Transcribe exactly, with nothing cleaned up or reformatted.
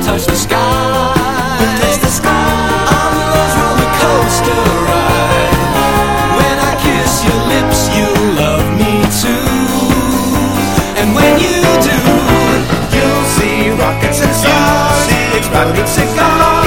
touch the sky. Touch the sky. On love's roller coaster ride. When I kiss your lips, you love me too. And when you do, You'll see rockets and stars, exploding cigars.